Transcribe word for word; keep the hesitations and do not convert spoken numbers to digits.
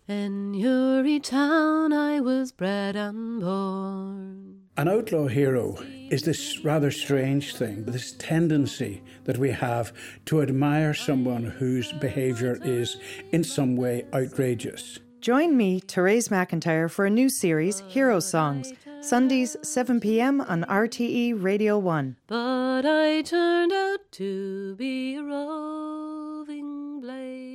In Uri town I was bred and born. An outlaw hero is this rather strange thing, this tendency that we have to admire someone whose behaviour is in some way outrageous. Join me, Therese McIntyre, for a new series, Hero Songs, Sundays, seven p.m. on R T E Radio one. But I turned out to be a roving blade.